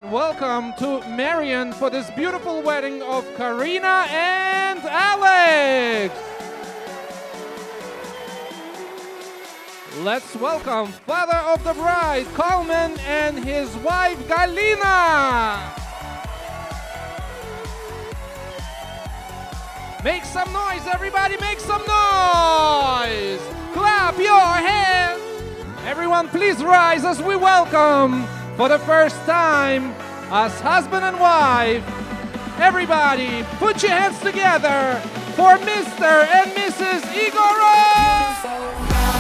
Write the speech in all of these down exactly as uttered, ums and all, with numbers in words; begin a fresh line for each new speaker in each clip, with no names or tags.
welcome to Marion for this beautiful wedding of Karina and Alex. Let's welcome father of the bride, Coleman, and his wife, Galina. Make some noise, everybody, make some noise. Clap your hands. Everyone, please rise as we welcome, for the first time, as husband and wife. Everybody, put your hands together for Mister and Missus Igorov.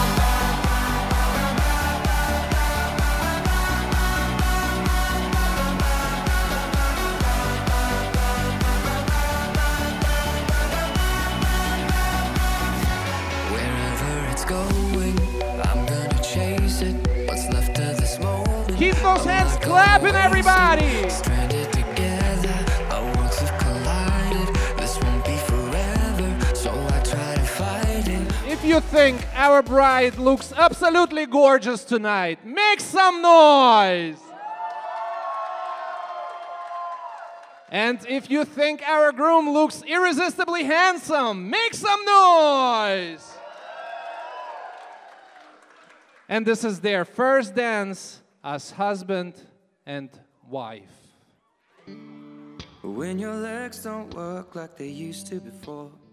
Keep those hands clapping, everybody!
Stranded together, our worlds have collided. This won't be forever, so I try to fight it.
If you think our bride looks absolutely gorgeous tonight, make some noise! And if you think our groom looks irresistibly handsome, make some noise! And this is their first dance as husband and wife.
When your legs don't work like they used to before,